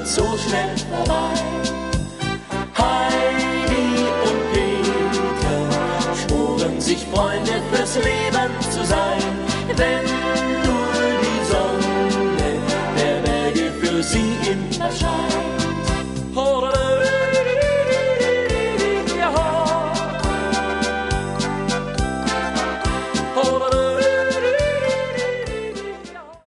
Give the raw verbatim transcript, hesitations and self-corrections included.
geht so schnell vorbei. Heidi und Peter schworen sich Freunde fürs Leben zu sein, denn